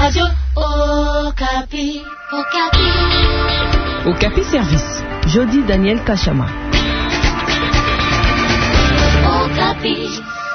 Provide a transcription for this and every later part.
Radio Okapi. Okapi Service. Jody Daniel Kachama. Okapi.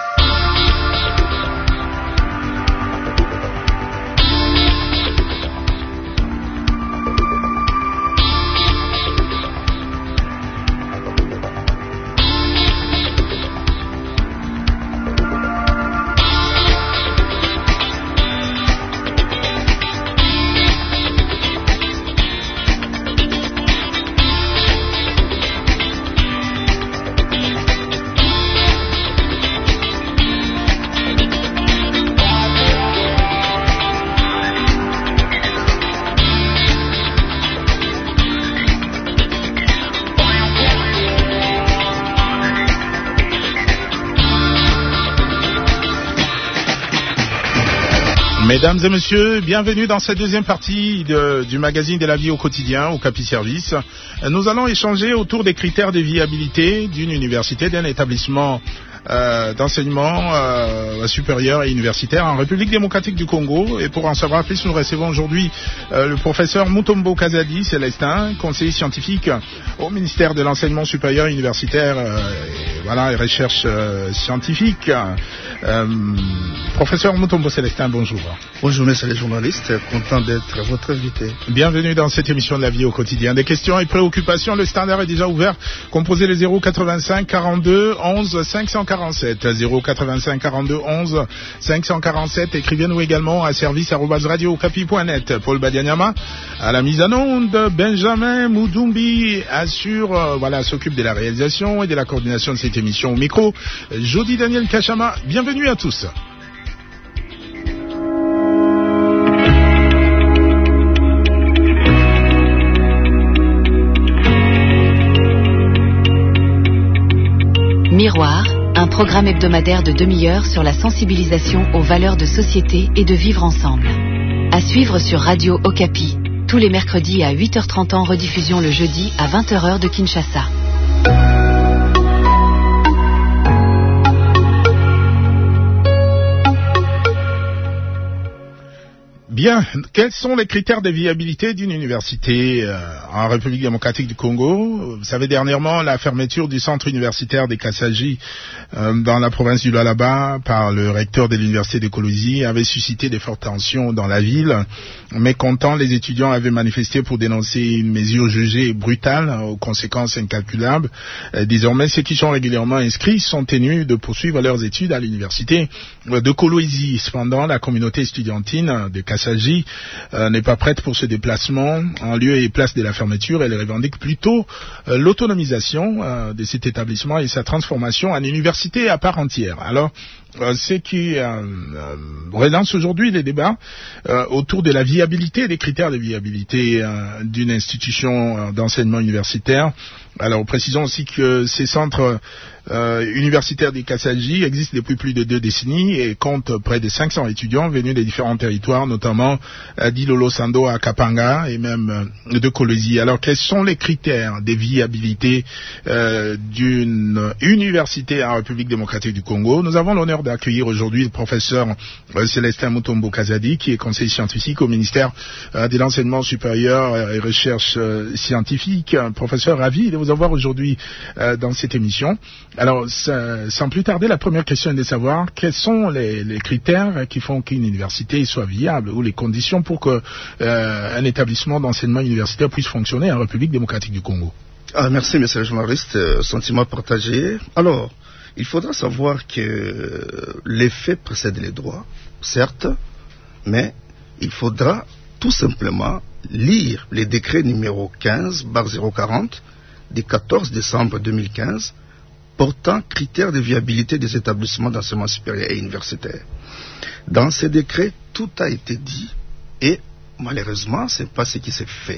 Mesdames et messieurs, bienvenue dans cette deuxième partie du magazine de la vie au quotidien, Okapi Service. Nous allons échanger autour des critères de viabilité d'une université, d'un établissement d'enseignement supérieur et universitaire en République démocratique du Congo. Et pour en savoir plus, nous recevons aujourd'hui le professeur Mutombo Kazadi Célestin, conseiller scientifique au ministère de l'enseignement supérieur et universitaire et recherche scientifique. Professeur Mutombo Célestin, bonjour. Bonjour messieurs les journalistes, content d'être votre invité. Bienvenue dans cette émission de la vie au quotidien. Des questions et préoccupations, le standard est déjà ouvert. Composez le 085 42 11 547. 085 42 11 547. Écrivez-nous également à service@radiookapi.net. Paul Badianyama à la mise en onde. Benjamin Moudumbi s'occupe de la réalisation et de la coordination de cette émission au micro. Jody Daniel Kachama, bienvenue à tous. Miroir, un programme hebdomadaire de demi-heure sur la sensibilisation aux valeurs de société et de vivre ensemble. À suivre sur Radio Okapi, tous les mercredis à 8h30 en rediffusion le jeudi à 20h de Kinshasa. Bien, quels sont les critères de viabilité d'une université en République démocratique du Congo? Vous savez, dernièrement, la fermeture du centre universitaire des Kassaji dans la province du Lualaba par le recteur de l'université de Kolwezi avait suscité des fortes tensions dans la ville. Mécontents, les étudiants avaient manifesté pour dénoncer une mesure jugée brutale aux conséquences incalculables. Désormais, ceux qui sont régulièrement inscrits sont tenus de poursuivre leurs études à l'université de Kolwezi. Cependant, la communauté estudiantine de Kassaji n'est pas prête pour ce déplacement en lieu et place de la fermeture. Elle revendique plutôt l'autonomisation de cet établissement et sa transformation en université à part entière. Alors, ce qui relance aujourd'hui les débats autour de la viabilité et des critères de viabilité d'une institution d'enseignement universitaire. Alors, précisons aussi que ces centres universitaires des Kassaji existent depuis plus de 2 décennies et comptent près de 500 étudiants venus des différents territoires, notamment d'Ilolo Sando à Kapanga et même de Kolwezi. Alors, quels sont les critères de viabilité d'une université en République démocratique du Congo? Nous avons l'honneur d'accueillir aujourd'hui le professeur Célestin Mutombo Kazadi, qui est conseiller scientifique au ministère de l'enseignement supérieur et recherche scientifique. Professeur, ravi de vous avoir aujourd'hui dans cette émission. Alors, sans plus tarder, la première question est de savoir quels sont les critères qui font qu'une université soit viable ou les conditions pour qu'un établissement d'enseignement universitaire puisse fonctionner en République démocratique du Congo. Merci, monsieur le journaliste. Sentiment partagé. Alors, il faudra savoir que les faits précèdent les droits, certes, mais il faudra tout simplement lire les décrets numéro 15/040 du 14 décembre 2015 portant critères de viabilité des établissements d'enseignement supérieur et universitaire. Dans ces décrets, tout a été dit et malheureusement, ce n'est pas ce qui s'est fait.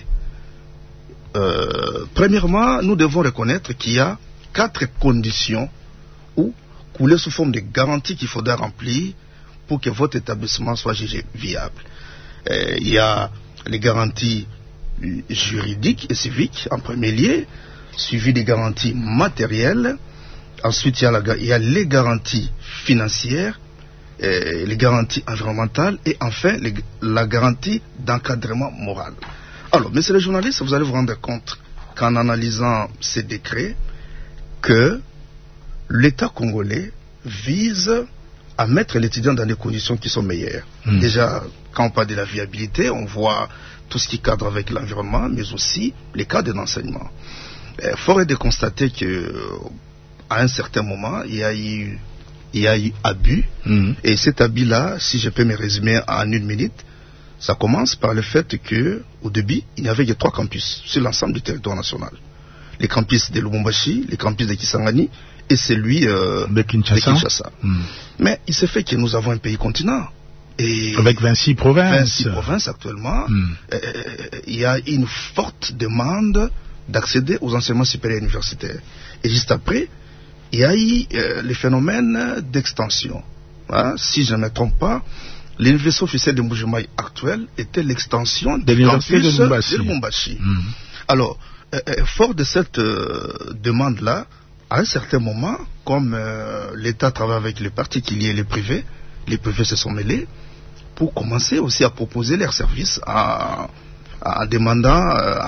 Premièrement, nous devons reconnaître qu'il y a 4 conditions ou couler sous forme de garanties qu'il faudra remplir pour que votre établissement soit jugé viable. Il y a les garanties juridiques et civiques en premier lieu, suivi des garanties matérielles. Ensuite, il y a les garanties financières les garanties environnementales et enfin la garantie d'encadrement moral. Alors, messieurs les journalistes, vous allez vous rendre compte qu'en analysant ces décrets, que l'État congolais vise à mettre l'étudiant dans des conditions qui sont meilleures. Déjà, quand on parle de la viabilité, on voit tout ce qui cadre avec l'environnement, mais aussi les cadres d'enseignement. Fort est de constater que à un certain moment, il y a eu abus, et cet abus-là, si je peux me résumer en une minute, ça commence par le fait que, au début, il n'y avait que 3 campus sur l'ensemble du territoire national. Les campus de Lubumbashi, les campus de Kisangani et celui de Kinshasa. Mais il se fait que nous avons un pays continent. Et avec 26 provinces. 26 provinces actuellement, il y a une forte demande d'accéder aux enseignements supérieurs universitaires. Et juste après, il y a eu les phénomènes d'extension. Si je ne me trompe pas, l'université officielle de Mbujimayi actuelle était l'extension de l'université de Lubumbashi. Alors, fort de cette demande-là, à un certain moment, comme l'État travaille avec les particuliers et les privés se sont mêlés pour commencer aussi à proposer leurs services en demandant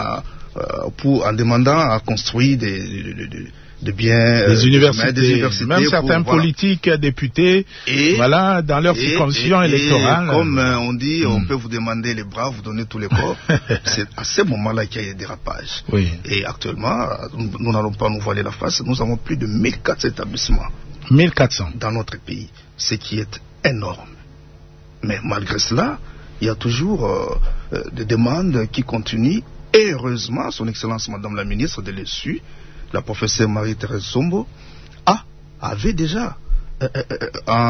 à construire des biens, des universités, même certains politiques, députés, et voilà, dans leur circonscription électorale. Comme on dit, on peut vous demander les bras, vous donner tous les corps. C'est à ce moment-là qu'il y a eu des dérapages. Et actuellement, nous n'allons pas nous voiler la face, nous avons plus de 1400 établissements. 1400 dans notre pays, ce qui est énorme. Mais malgré cela, il y a toujours des demandes qui continuent. Et heureusement, son Excellence Madame la Ministre de l'ESU, la professeure Marie-Thérèse Sombo, avait déjà, en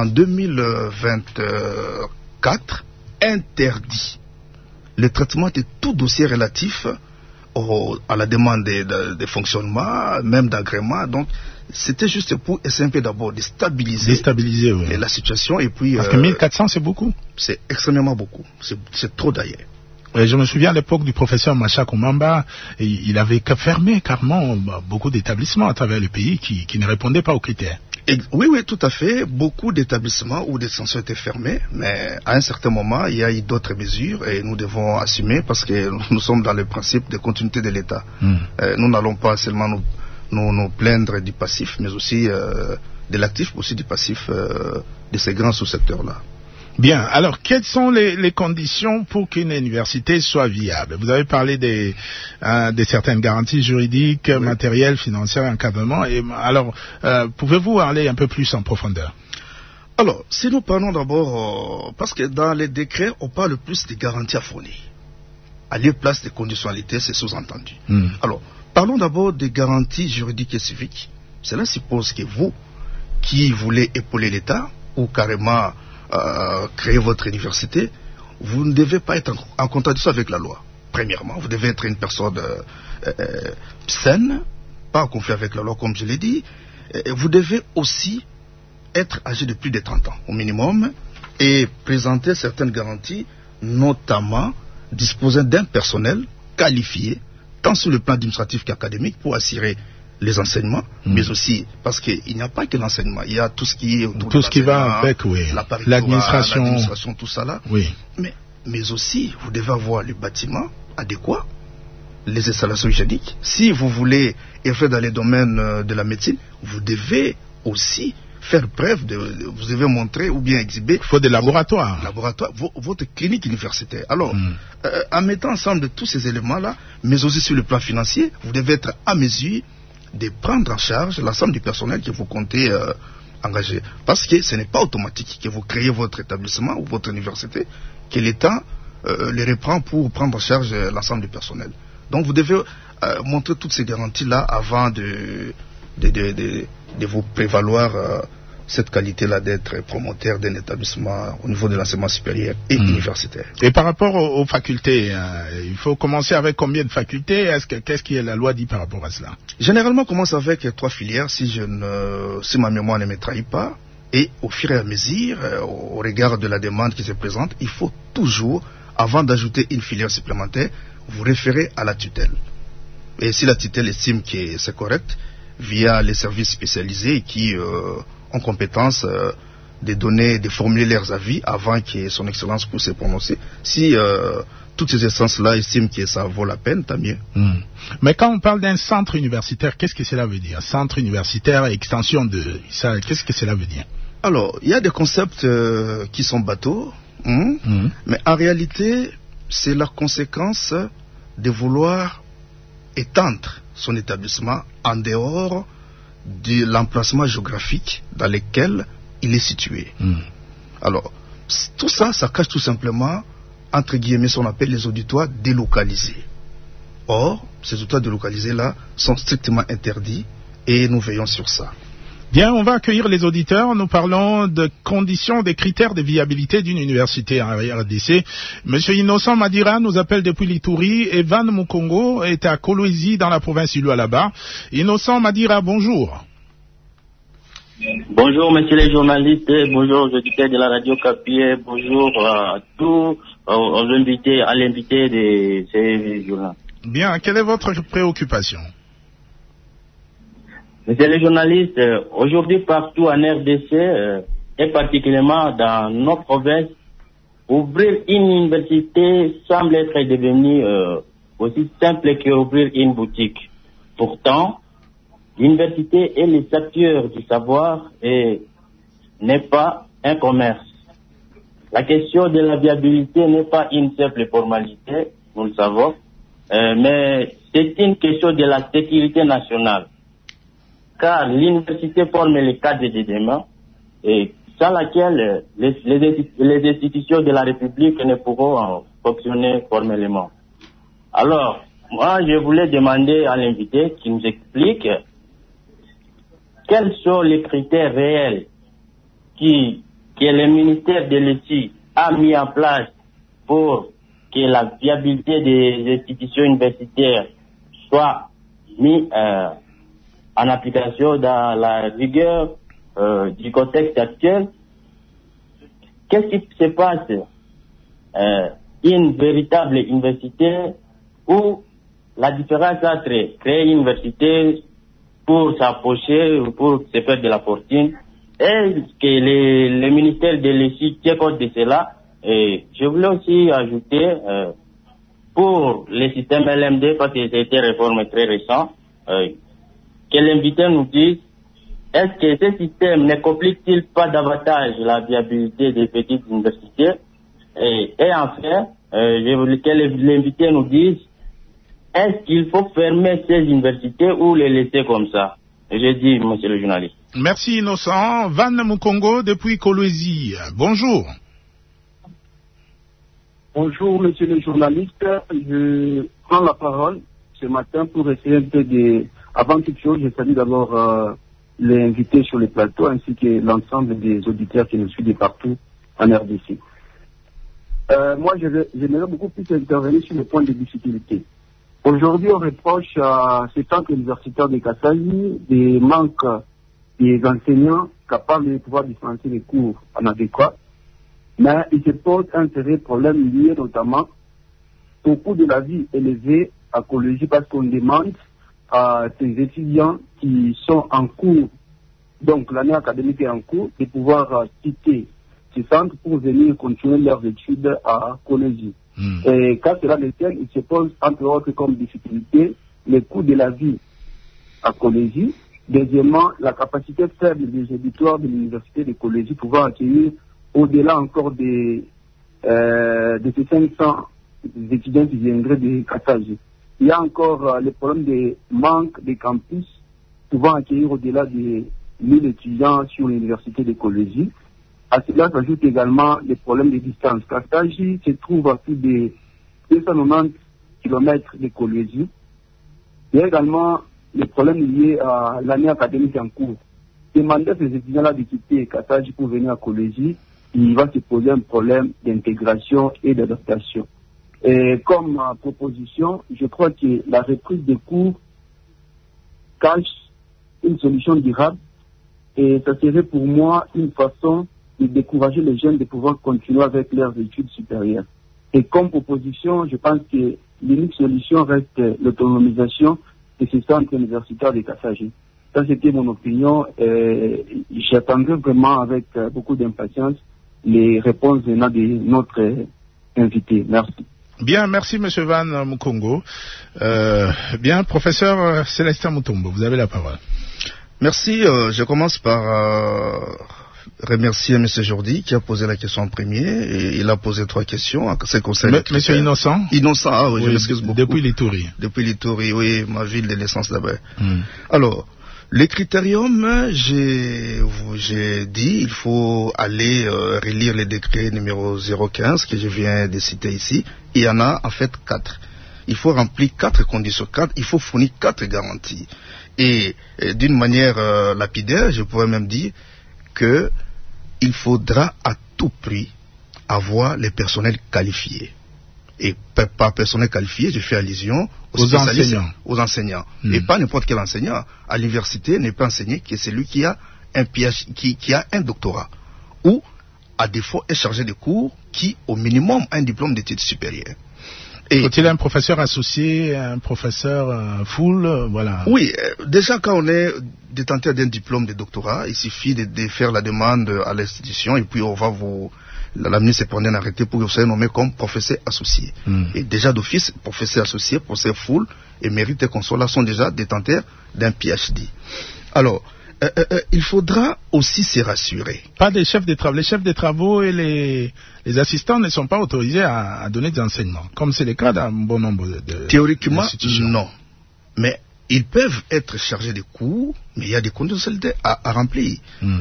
2024, interdit le traitement de tout dossier relatif à la demande de fonctionnement, même d'agrément. Donc, c'était juste pour essayer d'abord de stabiliser la situation. Et puis, parce que 1400, c'est beaucoup. C'est extrêmement beaucoup. C'est trop d'ailleurs. Je me souviens à l'époque du professeur Macha Koumamba, il avait fermé carrément beaucoup d'établissements à travers le pays qui ne répondaient pas aux critères. Oui, tout à fait. Beaucoup d'établissements ou d'extensions étaient fermés, mais à un certain moment, il y a eu d'autres mesures et nous devons assumer parce que nous sommes dans le principe de continuité de l'État. Nous n'allons pas seulement nous plaindre du passif, mais aussi de l'actif, aussi du passif de ces grands sous-secteurs-là. Bien, alors quelles sont les conditions pour qu'une université soit viable? Vous avez parlé de certaines garanties juridiques, matérielles, financières, encadrement. Alors, pouvez-vous aller un peu plus en profondeur? Alors, si nous parlons d'abord, parce que dans les décrets, on parle plus des garanties à fournir. À lieu place des conditionnalités, c'est sous-entendu. Alors, parlons d'abord des garanties juridiques et civiques. Cela suppose que vous, qui voulez épauler l'État, ou carrément créer votre université, vous ne devez pas être en contradiction avec la loi. Premièrement, vous devez être une personne saine, pas en conflit avec la loi comme je l'ai dit. Vous devez aussi être âgé de plus de 30 ans au minimum et présenter certaines garanties, notamment disposer d'un personnel qualifié, tant sur le plan administratif qu'académique, pour assurer les enseignements, mais aussi parce qu'il n'y a pas que l'enseignement, il y a tout ce qui est autour tout ce qui va avec l'administration, tout ça là. Mais aussi, vous devez avoir le bâtiment adéquat, les installations hygiéniques. Si vous voulez œuvrer dans les domaines de la médecine, vous devez aussi faire preuve vous devez montrer ou bien exhiber. Il faut des laboratoires. Votre clinique universitaire. Alors, en mettant ensemble de tous ces éléments-là, mais aussi sur le plan financier, vous devez être à mesure de prendre en charge l'ensemble du personnel que vous comptez engager. Parce que ce n'est pas automatique que vous créez votre établissement ou votre université, que l'État les reprend pour prendre en charge l'ensemble du personnel. Donc vous devez montrer toutes ces garanties-là avant de vous prévaloir cette qualité-là d'être promoteur d'un établissement au niveau de l'enseignement supérieur et universitaire. Et par rapport aux facultés, il faut commencer avec combien de facultés? Qu'est-ce que la loi dit par rapport à cela? Généralement, on commence avec 3 filières, si ma mémoire ne me trahit pas. Et au fur et à mesure, au regard de la demande qui se présente, il faut toujours, avant d'ajouter une filière supplémentaire, vous référer à la tutelle. Et si la tutelle estime que c'est correct, via les services spécialisés qui ont compétence de formuler leurs avis avant que son excellence puisse se prononcer. Si toutes ces instances-là estiment que ça vaut la peine, tant mieux. Mais quand on parle d'un centre universitaire, qu'est-ce que cela veut dire? Centre universitaire, extension de ça, qu'est-ce que cela veut dire? Alors, il y a des concepts qui sont bateaux, mais en réalité, c'est la conséquence de vouloir étendre son établissement en dehors de l'emplacement géographique dans lequel il est situé. Alors, tout ça, ça cache tout simplement, entre guillemets, ce qu'on appelle les auditoires délocalisés. Or, ces auditoires délocalisés-là sont strictement interdits et nous veillons sur ça. Bien, on va accueillir les auditeurs. Nous parlons de conditions, des critères de viabilité d'une université en RDC. Monsieur Innocent Madira nous appelle depuis l'Ituri et Van Mukongo est à Kolwezi dans la province du Lualaba. Innocent Madira, bonjour. Bonjour, messieurs les journalistes, bonjour aux auditeurs de la radio Okapi, bonjour à tous, aux invités, à l'invité de ces journaux. Bien, quelle est votre préoccupation? Messieurs les journalistes, aujourd'hui partout en RDC, et particulièrement dans nos provinces, ouvrir une université semble être devenu aussi simple qu'ouvrir une boutique. Pourtant, l'université est le secteur du savoir et n'est pas un commerce. La question de la viabilité n'est pas une simple formalité, nous le savons, mais c'est une question de la sécurité nationale. Car l'université forme le cadre de demain, et sans laquelle les institutions de la République ne pourront fonctionner formellement. Alors, moi, je voulais demander à l'invité qui nous explique quels sont les critères réels que le ministère de l'État a mis en place pour que la viabilité des institutions universitaires soit mise en application dans la rigueur du contexte actuel. Qu'est-ce qui se passe? Une véritable université où la différence entre créer une université pour s'approcher ou pour se faire de la fortune, et que le ministère de l'État tient compte de cela. Et je voulais aussi ajouter, pour le système LMD, parce que c'était une réforme très récente, que l'invité nous dise, est-ce que ce système ne complique-t-il pas davantage la viabilité des petites universités? Et enfin, je voulais que l'invité nous dise, est-ce qu'il faut fermer ces universités ou les laisser comme ça? Je dis, monsieur le journaliste. Merci Innocent. Van Mukongo depuis Kolwezi. Bonjour. Bonjour, monsieur le journaliste. Je prends la parole ce matin pour essayer un peu de... Avant toute chose, je salue d'abord les invités sur le plateau ainsi que l'ensemble des auditeurs qui nous suivent de partout en RDC. Moi, j'aimerais beaucoup plus intervenir sur le point de difficulté. Aujourd'hui, on reproche à ce centre universitaire de Kassayi des manques des enseignants capables de pouvoir dispenser les cours en adéquat. Mais il se pose un sérieux problème lié notamment au coût de la vie élevé à Kolwezi parce qu'on demande à ces étudiants qui sont en cours, donc l'année académique est en cours, de pouvoir quitter ce centre pour venir continuer leurs études à Kolwezi. Et quand cela le tient, il se pose entre autres comme difficulté le coût de la vie à Kolwezi. Deuxièmement, la capacité faible des auditoires de l'université de Kolwezi pouvant accueillir au-delà encore de ces 500 étudiants qui viendraient de Kassayi. Il y a encore le problème de manque de campus pouvant accueillir au-delà de 1000 étudiants sur l'université de Kolwezi. À cela s'ajoute également le problème de distance. Kassayi se trouve à plus de 290 km de Kolwezi. Il y a également le problème lié à l'année académique en cours. Demander à ces étudiants-là de quitter Kassayi pour venir à Kolwezi, il va se poser un problème d'intégration et d'adaptation. Et comme proposition, je crois que la reprise des cours cache une solution durable et ça serait pour moi une façon de décourager les jeunes de pouvoir continuer avec leurs études supérieures. Et comme proposition, je pense que l'unique solution reste l'autonomisation de ces centres universitaires de Kassayi. Ça, c'était mon opinion. J'attendais vraiment avec beaucoup d'impatience les réponses venant de notre invité. Merci. Bien, merci Monsieur Van Mukongo. Bien, professeur Célestin Mutombo, vous avez la parole. Merci. Je commence par remercier M. Jordi qui a posé la question en premier. Et il a posé 3 questions. Monsieur Innocent. Innocent, ah oui, je m'excuse beaucoup. Depuis l'Itourie. Depuis l'Itourie, oui, ma ville de naissance là-bas. Alors, les critériums, j'ai dit, il faut aller relire les décrets numéro 015 que je viens de citer ici. Il y en a en fait 4. Il faut remplir 4 conditions, il faut fournir 4 garanties. Et d'une manière lapidaire, je pourrais même dire que il faudra à tout prix avoir les personnels qualifiés. Et par personnel qualifié, je fais allusion aux enseignants. Et pas n'importe quel enseignant. À l'université, n'est pas enseigné que celui qui a un PhD, qui a un doctorat. Ou, à défaut, est chargé de cours qui, au minimum, a un diplôme d'études supérieures. Faut-il un professeur associé, un professeur full, voilà. Oui, déjà quand on est détenteur d'un diplôme de doctorat, il suffit de faire la demande à l'institution et puis on va la ministre prend un arrêté pour que vous soyez nommé comme professeur associé. Et déjà d'office, professeur associé, professeur full et mérite et consulat sont déjà détenteurs d'un PhD. Alors, il faudra aussi se rassurer. Pas des chefs de travaux. Les chefs de travaux et les assistants ne sont pas autorisés à donner des enseignements, comme c'est le cas dans un bon nombre de théoriquement, non. Mais ils peuvent être chargés de cours, mais il y a des conditions à remplir.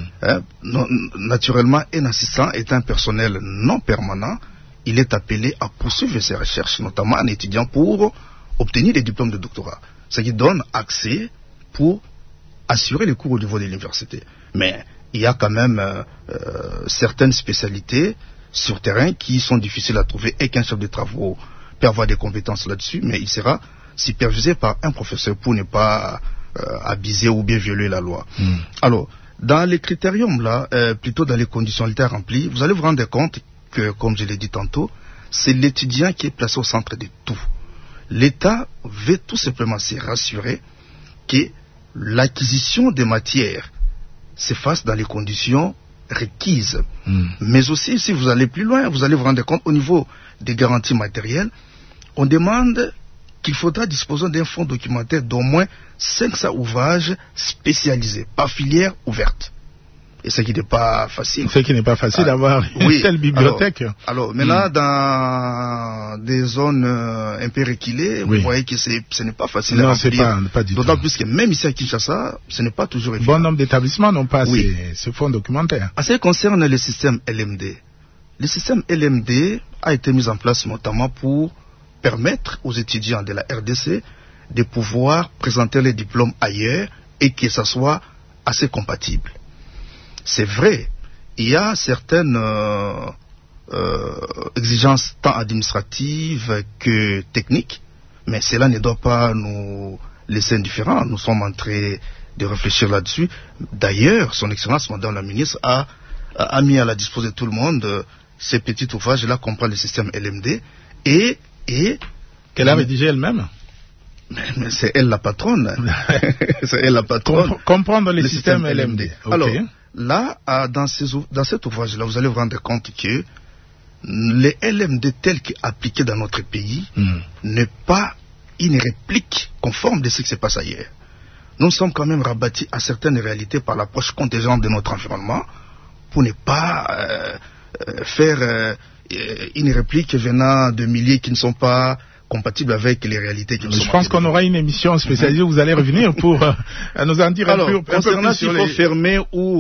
Naturellement, un assistant est un personnel non permanent. Il est appelé à poursuivre ses recherches, notamment en étudiant pour obtenir des diplômes de doctorat. Ce qui donne accès pour assurer les cours au niveau de l'université. Mais il y a quand même certaines spécialités sur terrain qui sont difficiles à trouver et qu'un chef de travaux peut avoir des compétences là-dessus, mais il sera supervisé par un professeur pour ne pas abuser ou bien violer la loi. Alors, dans les critériums là, plutôt dans les conditionnalités à remplir, vous allez vous rendre compte que, comme je l'ai dit tantôt, c'est l'étudiant qui est placé au centre de tout. L'État veut tout simplement se rassurer que l'acquisition des matières se fasse dans les conditions requises. Mais aussi, si vous allez plus loin, vous allez vous rendre compte au niveau des garanties matérielles, on demande qu'il faudra disposer d'un fonds documentaire d'au moins 500 ouvrages spécialisés par filière ouverte. Et ce qui n'est pas facile. Ce qui n'est pas facile d'avoir une telle bibliothèque. Alors maintenant, dans des zones un peu reculées, vous voyez que ce n'est pas facile à remplir. Pas du tout. D'autant plus que même ici à Kinshasa, ce n'est pas toujours évident. Bon nombre d'établissements n'ont pas ce fonds documentaire. En ce qui concerne le système LMD, le système LMD a été mis en place notamment pour permettre aux étudiants de la RDC de pouvoir présenter les diplômes ailleurs et que ça soit assez compatible. C'est vrai, il y a certaines exigences tant administratives que techniques, mais cela ne doit pas nous laisser indifférents. Nous sommes en train de réfléchir là-dessus. D'ailleurs, son Excellence, Madame la Ministre, a mis à la disposition de tout le monde ces petits ouvrages-là, comprend le système LMD, et qu'elle a rédigé elle-même. Mais c'est elle la patronne. C'est elle la patronne. Comprendre le système LMD. Okay. Alors, là, dans cet ouvrage-là, vous allez vous rendre compte que les LMD tels qu'appliqués dans notre pays n'est pas une réplique conforme de ce qui se passe ailleurs. Nous sommes quand même rabattus à certaines réalités par l'approche contingente de notre environnement pour ne pas faire une réplique venant de milliers qui ne sont pas compatibles avec les réalités qui nous sont. Je pense qu'on aura une émission spécialisée où vous allez revenir pour nous en dire un peu plus sur il faut fermer ou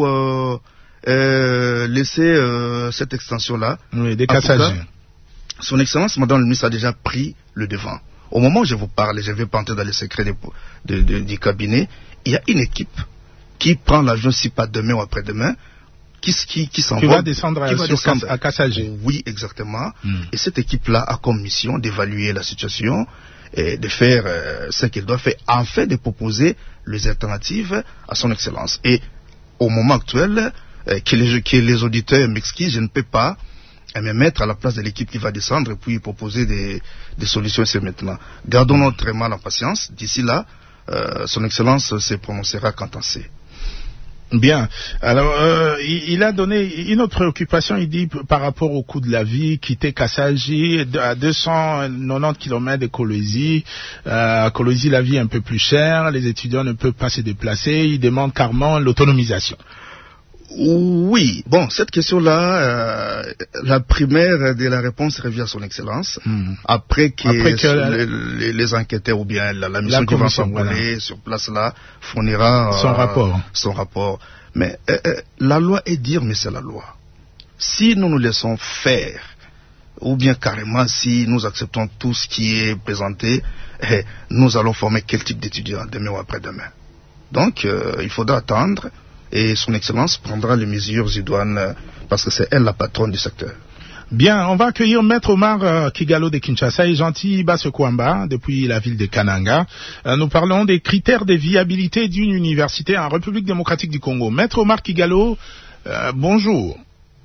laisser cette extension-là. Oui, des Kasaji. Son Excellence, Madame le Ministre, a déjà pris le devant. Au moment où je vous parle, je ne vais pas entrer dans les secrets du cabinet, il y a une équipe qui prend l'avion, si pas demain ou après-demain, qui s'envole. Qui va descendre à Kasaji. Oui, exactement. Et cette équipe-là a comme mission d'évaluer la situation et de faire ce qu'elle doit faire, afin de proposer les alternatives à son Excellence. Et au moment actuel, que les auditeurs m'excusent, je ne peux pas me mettre à la place de l'équipe qui va descendre et puis proposer des solutions ici maintenant. Gardons notre mal en patience. D'ici là, son Excellence se prononcera quant à c'est. Bien. Alors, il a donné une autre préoccupation, il dit, par rapport au coût de la vie, quitter Kassaji à 290 km de Kolwezi. À Kolwezi, la vie est un peu plus chère, les étudiants ne peuvent pas se déplacer, il demande carrément l'autonomisation. Oui, bon, cette question-là, la primaire de la réponse revient à son Excellence. Après que les enquêteurs ou bien la mission qui va s'envoler sur place là fournira son rapport. Mais la loi est dire, mais c'est la loi. Si nous nous laissons faire, ou bien carrément si nous acceptons tout ce qui est présenté, nous allons former quel type d'étudiants demain ou après-demain. Donc, il faudra attendre. Et son Excellence prendra les mesures idoines parce que c'est elle la patronne du secteur. Bien, on va accueillir Maître Omar Kigalo de Kinshasa et Gentil Basekwamba depuis la ville de Kananga. Nous parlons des critères de viabilité d'une université en République démocratique du Congo. Maître Omar Kigalo, bonjour.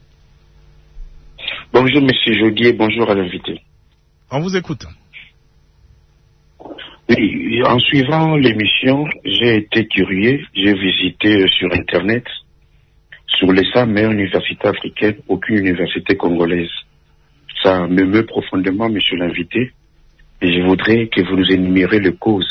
Bonjour Monsieur Jodier, bonjour à l'invité. On vous écoute. Oui, en suivant l'émission, j'ai été curieux, j'ai visité sur Internet, sur les 100 meilleures universités africaines, aucune université congolaise. Ça me meut profondément, monsieur l'invité, et je voudrais que vous nous énumérez les causes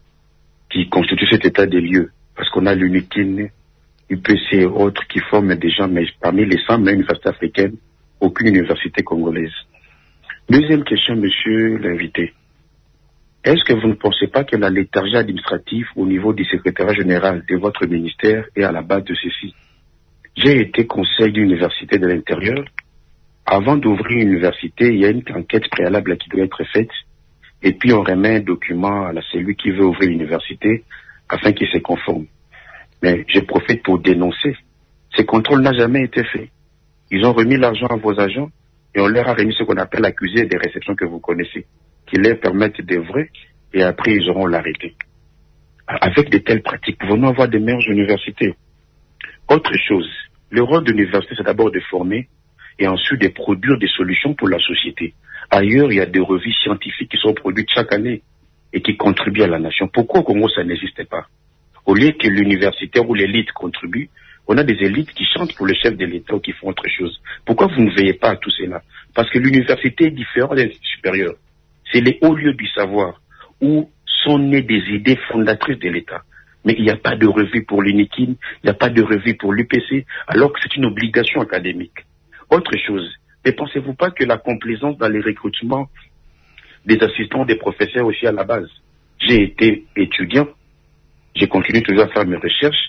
qui constituent cet état des lieux, parce qu'on a l'UNIKIN, UPC et autres qui forment des gens, mais parmi les 100 meilleures universités africaines, aucune université congolaise. Deuxième question, monsieur l'invité. Est-ce que vous ne pensez pas que la léthargie administrative au niveau du secrétariat général de votre ministère est à la base de ceci? J'ai été conseiller d'université de l'intérieur. Avant d'ouvrir une université, il y a une enquête préalable qui doit être faite. Et puis on remet un document à celui qui veut ouvrir l'université afin qu'il se conforme. Mais je profite pour dénoncer. Ces contrôles n'ont jamais été faits. Ils ont remis l'argent à vos agents et on leur a remis ce qu'on appelle l'accusé des réceptions que vous connaissez, qui leur permettent d'œuvrer et après ils auront l'arrêté. Avec de telles pratiques, pouvons-nous avoir des meilleures universités? Autre chose, le rôle de l'université, c'est d'abord de former et ensuite de produire des solutions pour la société. Ailleurs, il y a des revues scientifiques qui sont produites chaque année et qui contribuent à la nation. Pourquoi au Congo ça n'existe pas? Au lieu que l'universitaire ou l'élite contribue, on a des élites qui chantent pour le chef de l'État ou qui font autre chose. Pourquoi vous ne veillez pas à tout cela? Parce que l'université est différente des supérieurs. C'est les hauts lieux du savoir où sont nées des idées fondatrices de l'État. Mais il n'y a pas de revue pour l'UNIKIN, il n'y a pas de revue pour l'UPC, alors que c'est une obligation académique. Autre chose, ne pensez-vous pas que la complaisance dans les recrutements des assistants, des professeurs aussi à la base? J'ai été étudiant, j'ai continué toujours à faire mes recherches.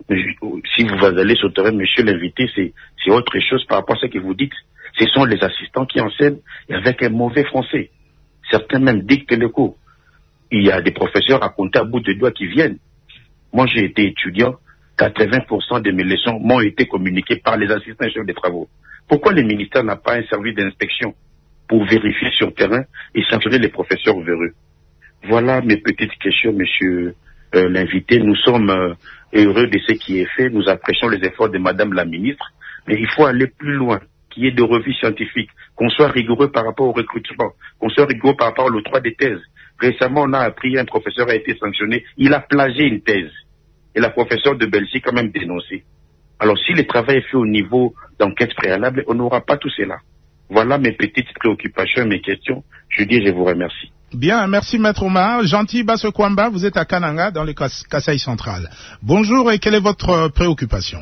Si vous allez sur le terrain, monsieur l'invité, c'est autre chose par rapport à ce que vous dites. Ce sont les assistants qui enseignent et avec un mauvais français. Certains même dictent le cours. Il y a des professeurs à compter à bout de doigts qui viennent. Moi, j'ai été étudiant. 80% de mes leçons m'ont été communiquées par les assistants et chefs des travaux. Pourquoi le ministère n'a pas un service d'inspection pour vérifier sur le terrain et sanctionner les professeurs véreux? Voilà mes petites questions, monsieur l'invité. Nous sommes heureux de ce qui est fait. Nous apprécions les efforts de madame la ministre. Mais il faut aller plus loin, qu'il y ait de revues scientifiques, qu'on soit rigoureux par rapport au recrutement, qu'on soit rigoureux par rapport à l'octroi des thèses. Récemment, on a appris un professeur a été sanctionné. Il a plagié une thèse. Et la professeure de Belgique a même dénoncé. Alors, si le travail est fait au niveau d'enquête préalable, on n'aura pas tout cela. Voilà mes petites préoccupations et mes questions. Je vous remercie. Bien, merci Maître Omar. Gentil Basekwamba, vous êtes à Kananga, dans le Kasaï central. Bonjour, et quelle est votre préoccupation?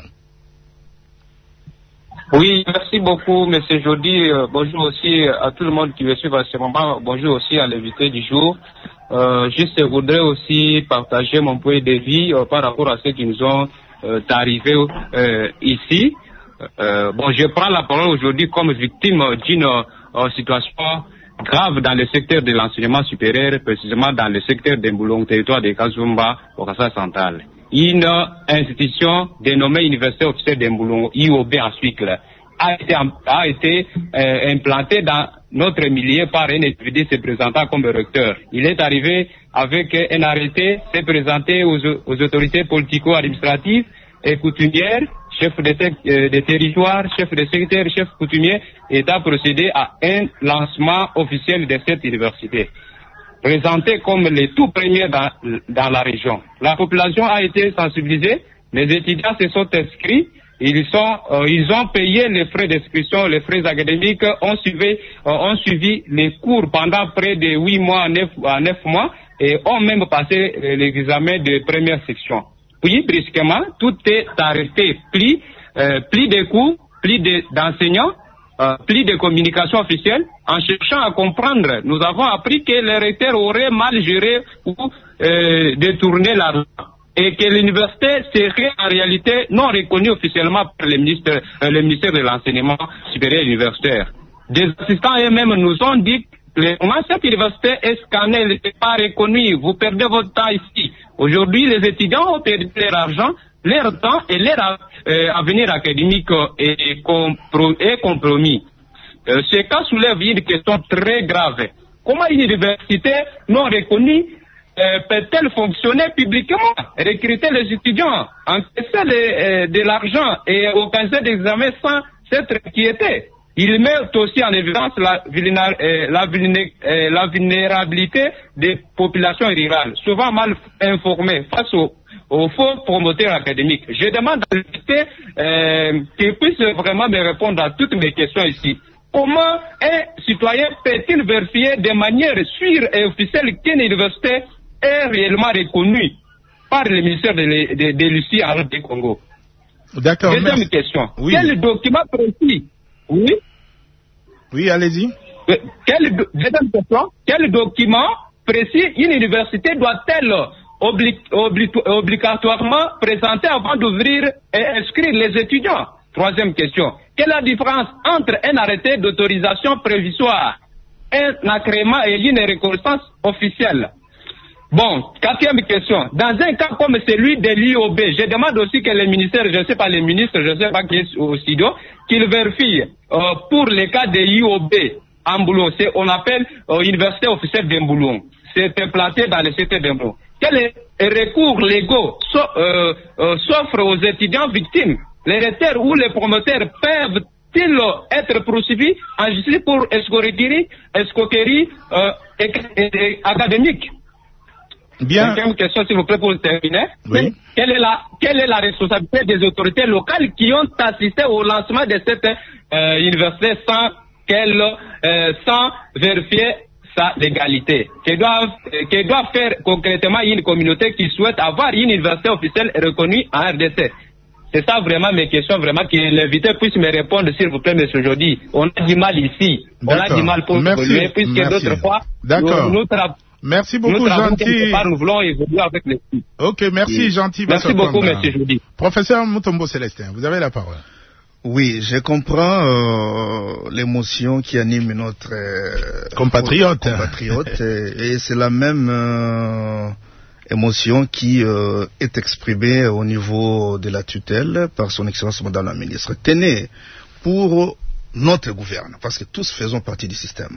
Oui, merci beaucoup, Monsieur Jody. Bonjour aussi à tout le monde qui me suit à ce moment. Bonjour aussi à l'invité du jour. Juste, je voudrais aussi partager mon point de vue par rapport à ce qui nous ont arrivé ici. Je prends la parole aujourd'hui comme victime d'une situation grave dans le secteur de l'enseignement supérieur, précisément dans le secteur d'Emboulong, territoire de Kazumba, au Kasaï central. Une institution dénommée Université officielle d'Emboulong, IOB en Suicle, a été implantée dans notre milieu par un étudiant se présentant comme recteur. Il est arrivé avec un arrêté, s'est présenté aux autorités politico-administratives et coutumières, chef de territoire, chef de secteur, chef coutumier, et a procédé à un lancement officiel de cette université. présentés comme les tout premiers dans la région. La population a été sensibilisée, les étudiants se sont inscrits, ils ont payé les frais d'inscription, les frais académiques, ont suivi les cours pendant près de 8 mois à 9 mois et ont même passé l'examen de première section. Puis, brusquement, tout est arrêté, plis de cours, plis d'enseignants, plis de communication officielle. En cherchant à comprendre, nous avons appris que les recteurs auraient mal géré ou détourné l'argent et que l'université serait en réalité non reconnue officiellement par le ministère de l'enseignement supérieur universitaire. Des assistants eux-mêmes nous ont dit clairement cette université est scannée, elle n'est pas reconnue, vous perdez votre temps ici. Aujourd'hui, les étudiants ont perdu leur argent, leur temps et leur avenir académique est compromis. Ce cas soulève une question très grave. Comment une université non reconnue peut-elle fonctionner publiquement, recruter les étudiants, encaisser de l'argent et organiser des examens sans s'être inquiété? Il met aussi en évidence la vulnérabilité des populations rurales, souvent mal informées face aux faux promoteurs académiques. Je demande à l'invité qu'il puisse vraiment me répondre à toutes mes questions ici. Comment un citoyen peut-il vérifier de manière sûre et officielle qu'une université est réellement reconnue par le ministère de Lucie Arabe du Congo? D'accord. Deuxième question. Oui. Quel document précis? Oui. Oui, allez-y. Deuxième question. Quel document précis une université doit-elle obligatoirement présenter avant d'ouvrir et inscrire les étudiants? Troisième question. Quelle est la différence entre un arrêté d'autorisation provisoire, un agrément et une reconnaissance officielle? Bon, quatrième question. Dans un cas comme celui de l'IOB, je demande aussi que les ministères, je ne sais pas les ministres, je ne sais pas qui est au studio, qu'ils vérifient pour les cas de l'IOB en Boulon. On appelle Université officielle d'Emboulon. C'est implanté dans le secteur d'Emboulon. Quels recours légaux s'offrent aux étudiants victimes? Les recteurs ou les promoteurs peuvent-ils être poursuivis en justice pour escroquerie académique? Bien. Cinquième question, s'il vous plaît, pour terminer. Oui. Quelle est la responsabilité des autorités locales qui ont assisté au lancement de cette université sans vérifier sa légalité? Que doit faire concrètement une communauté qui souhaite avoir une université officielle reconnue en RDC? C'est ça vraiment mes questions, vraiment que l'invité puisse me répondre, s'il vous plaît, monsieur Jody. On a du mal ici. On a du mal pour évoluer, puisque d'autres fois, merci beaucoup, Gentil. Nous voulons évoluer avec les filles. Ok, merci, Gentil. Merci beaucoup, monsieur Jody. Professeur Mutombo Célestin, vous avez la parole. Oui, je comprends l'émotion qui anime notre compatriote. Et c'est la même émotion qui est exprimée au niveau de la tutelle par son Excellence Madame la Ministre. Tenez, pour notre gouvernement, parce que tous faisons partie du système,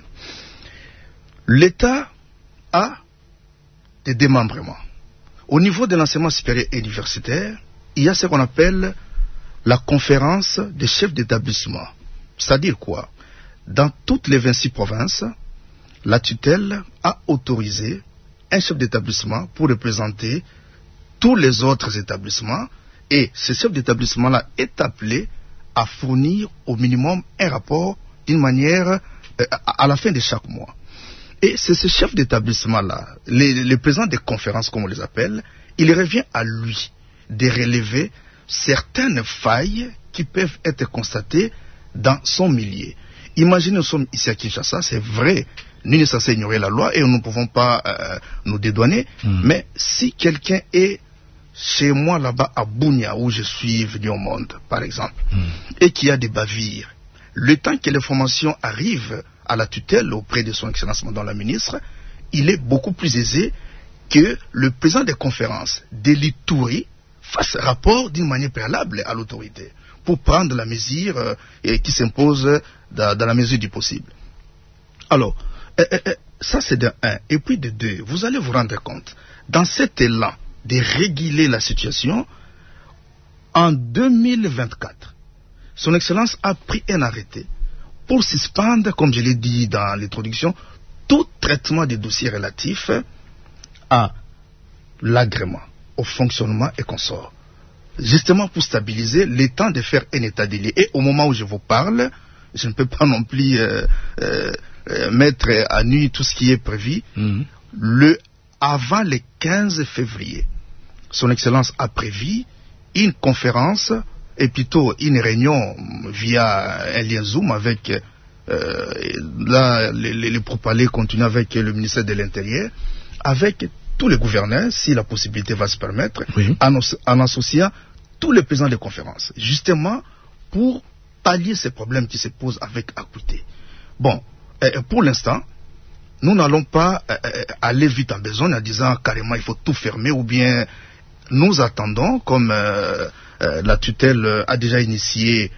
l'État a des démembrements. Au niveau de l'enseignement supérieur et universitaire, il y a ce qu'on appelle la conférence des chefs d'établissement. C'est-à-dire quoi? Dans toutes les 26 provinces, la tutelle a autorisé un chef d'établissement pour représenter tous les autres établissements, et ce chef d'établissement-là est appelé à fournir au minimum un rapport d'une manière à la fin de chaque mois. Et c'est ce chef d'établissement-là, les présidents des conférences comme on les appelle, il revient à lui de relever certaines failles qui peuvent être constatées dans son milieu. Imaginez, nous sommes ici à Kinshasa, c'est vrai, nous ne sommes censés ignorer la loi et nous ne pouvons pas nous dédouaner, mais si quelqu'un est chez moi là-bas à Bunia, où je suis venu au monde, par exemple, et qu'il y a des bavires, le temps que l'information arrive à la tutelle auprès de son Excellence Madame la Ministre, il est beaucoup plus aisé que le président des conférences d'Elitouri fasse rapport d'une manière préalable à l'autorité pour prendre la mesure qui s'impose dans la mesure du possible. Alors, ça c'est de un. Et puis de deux, vous allez vous rendre compte, dans cet élan de réguler la situation, en 2024, son Excellence a pris un arrêté pour suspendre, comme je l'ai dit dans l'introduction, toute traitement des dossiers relatifs à l'agrément, au fonctionnement et consorts. Justement pour stabiliser le temps de faire un état des lieux. Et au moment où je vous parle, je ne peux pas non plus mettre à nu tout ce qui est prévu. Avant le 15 février, Son Excellence a prévu une conférence et plutôt une réunion via un lien Zoom avec là les pourparlers continuent avec le ministère de l'Intérieur, avec tous les gouverneurs, si la possibilité va se permettre, en associant tous les présidents de conférences, justement pour pallier ces problèmes qui se posent avec acuité. Bon, pour l'instant, nous n'allons pas aller vite en besogne en disant carrément il faut tout fermer, ou bien nous attendons, comme la tutelle a déjà initié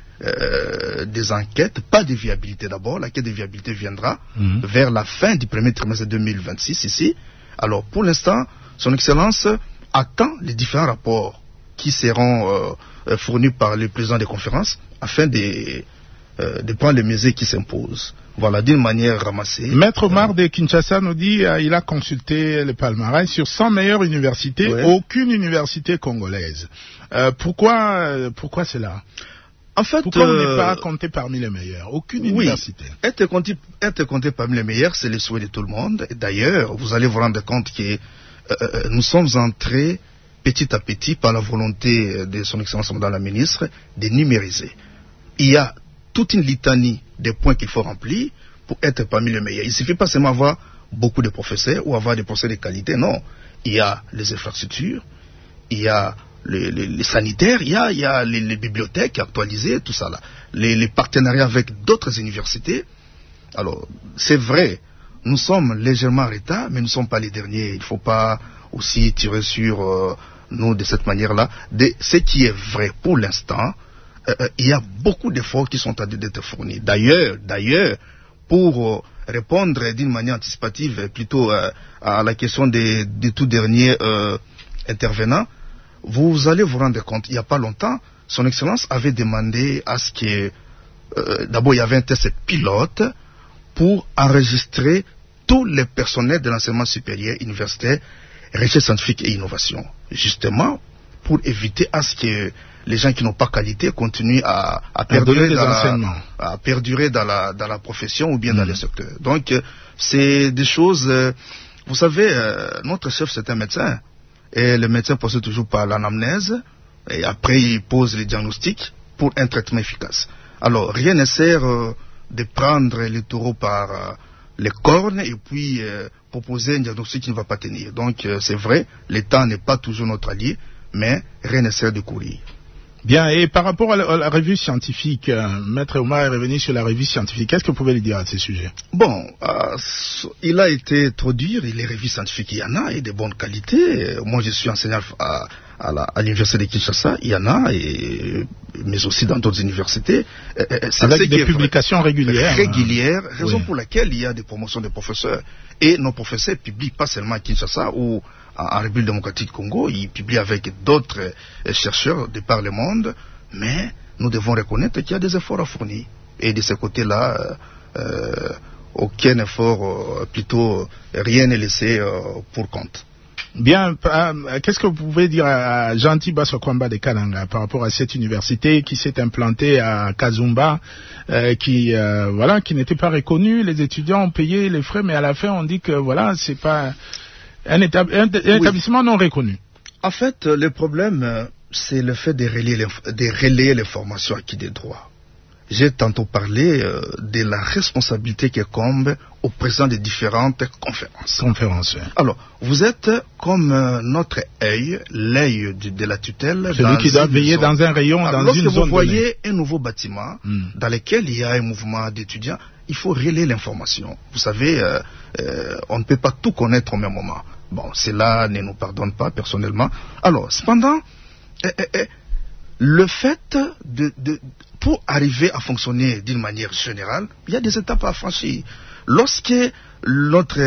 des enquêtes, pas de viabilité d'abord, l'enquête de viabilité viendra vers la fin du premier trimestre 2026 ici. Alors pour l'instant, Son Excellence attend les différents rapports qui seront fournis par les présidents des conférences afin de prendre les mesures qui s'imposent. Voilà, d'une manière ramassée. Maître Omar de Kinshasa nous dit il a consulté le palmarès sur 100 meilleures universités, aucune université congolaise. Pourquoi cela? En fait, pourquoi on n'est pas compté parmi les meilleurs? Aucune université. Être compté parmi les meilleurs, c'est le souhait de tout le monde. D'ailleurs, vous allez vous rendre compte que nous sommes entrés petit à petit par la volonté de Son Excellence Madame la Ministre de numériser. Il y a toute une litanie des points qu'il faut remplir pour être parmi les meilleurs. Il ne suffit pas seulement d'avoir beaucoup de professeurs ou avoir des professeurs de qualité, non. Il y a les infrastructures, il y a les sanitaires, il y a les bibliothèques actualisées, tout ça là. Les partenariats avec d'autres universités. Alors, c'est vrai, nous sommes légèrement en retard, mais nous ne sommes pas les derniers. Il ne faut pas aussi tirer sur nous de cette manière-là. Ce qui est vrai pour l'instant, il y a beaucoup d'efforts qui sont en train d'être fournis. D'ailleurs, pour répondre d'une manière anticipative plutôt à la question des tout derniers intervenants, vous allez vous rendre compte, il n'y a pas longtemps, Son Excellence avait demandé à ce que, d'abord il y avait un test pilote pour enregistrer tous les personnels de l'enseignement supérieur, universitaire, recherche scientifique et innovation, justement pour éviter à ce que les gens qui n'ont pas qualité continuent à perdurer dans la profession ou bien dans les secteurs. Donc, c'est des choses... vous savez, notre chef, c'est un médecin. Et le médecin procède toujours par l'anamnèse. Et après, il pose les diagnostics pour un traitement efficace. Alors, rien ne sert de prendre les taureaux par les cornes et puis proposer un diagnostic qui ne va pas tenir. Donc, c'est vrai, l'État n'est pas toujours notre allié, mais rien ne sert de courir. Bien, et par rapport à la revue scientifique, Maître Omar est revenu sur la revue s'ientifique. Qu'est-ce que vous pouvez lui dire à ce sujet? Bon, il a été trop dur, les revues scientifiques, il y en a, et de bonne qualité. Moi, je suis enseignant à l'université de Kinshasa, il y en a, mais aussi dans d'autres universités. Avec des publications régulières. Raison pour laquelle il y a des promotions de professeurs. Et nos professeurs publient pas seulement à Kinshasa ou en République démocratique du Congo, ils publient avec d'autres chercheurs de par le monde, mais nous devons reconnaître qu'il y a des efforts à fournir. Et de ce côté-là, aucun effort, plutôt rien n'est laissé pour compte. Bien, qu'est-ce que vous pouvez dire à Gentil Basokwamba de Kalanga par rapport à cette université qui s'est implantée à Kazumba, qui n'était pas reconnue, les étudiants ont payé les frais, mais à la fin on dit que voilà, c'est pas un établissement non reconnu. En fait, le problème, c'est le fait de relayer l'information acquis des droits. J'ai tantôt parlé de la responsabilité qui incombe au président des différentes conférences. Oui. Alors, vous êtes comme notre œil, l'œil de la tutelle. Celui qui doit veiller dans un rayon, dans une zone. Lorsque vous voyez un nouveau bâtiment dans lequel il y a un mouvement d'étudiants, il faut relayer l'information. Vous savez, on ne peut pas tout connaître au même moment. Bon, cela ne nous pardonne pas personnellement. Alors, cependant, le fait pour arriver à fonctionner d'une manière générale, il y a des étapes à franchir. Lorsque notre